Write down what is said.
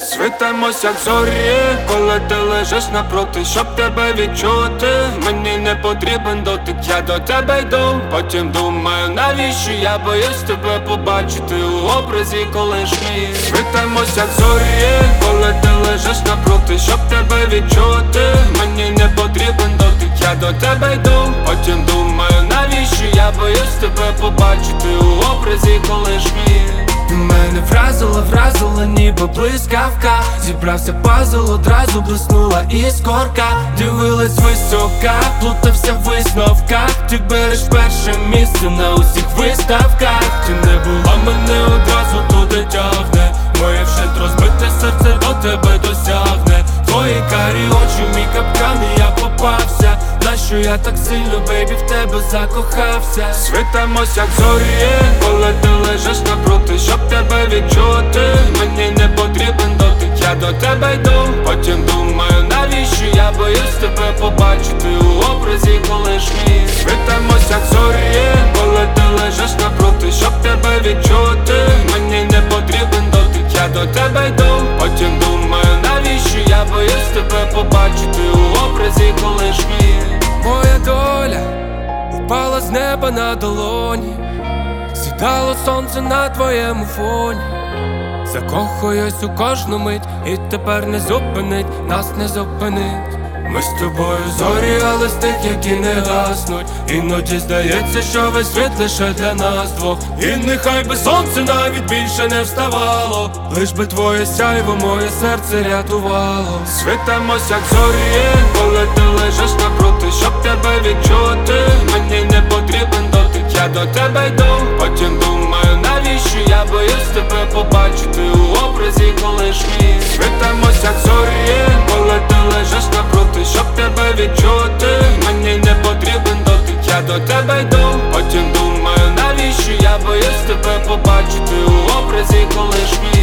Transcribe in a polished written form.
Світимось як зорі, коли ти лежиш напроти, щоб тебе відчути. Мені не потрібен дотик, я до тебе йду. Потім думаю, навіщо я боюсь тебе побачити у образі колишньої. Світимось як зорі, коли ти лежиш напроти, щоб тебе відчути. Мені не потрібен дотик, я до тебе йду. Потім думаю, навіщо я боюсь тебе побачити у образі колишньої. Мене вразила, ніби блискавка. Зібрався пазл, одразу блиснула іскорка. Дивилась висока, плутався в висновках. Ти береш перше місце на усіх виставках. Ти не була, мене одразу туди тягне. Моє вщент розбите серце до тебе досягне. Твої карі очі, мій капкан, і я попався. Нащо я так сильно, бейбі, в тебе закохався? Світимось як зорі, коли ти лежиш напроти, щоб тебе відчути. Мені не потрібен дотик, я до тебе йду. Потім думаю, навіщо я боюсь тебе побачити у образі колишньої. Світимось як зорі, коли ти лежиш напроти, щоб тебе відчути. Мені не потрібен дотик, я до тебе йду. Потім думаю, навіщо я боюсь тебе побачити у образі колишньої. Моя доля упала з неба на долоні, сідало сонце на твоєму фоні. Закохуюсь у кожну мить, і тепер не зупинить, нас не зупинить. Ми з тобою зорі, але з тих, які не гаснуть. Іноді здається, що весь світ лише для нас двох. І нехай би сонце навіть більше не вставало, лиш би твоє сяйво моє серце рятувало. Світимось як зорі, коли ти лежиш напроти, щоб тебе відчути. Мені не потрібен дотик, я до тебе йду. Потім думаю, навіщо я боюсь тебе побачити у образі колишньої. Світимось як зорі, коли ти лежиш напроти, щоб тебе відчути. Мені не потрібен дотик, я до тебе йду. Потім думаю, навіщо я боюсь тебе побачити у образі колишньої.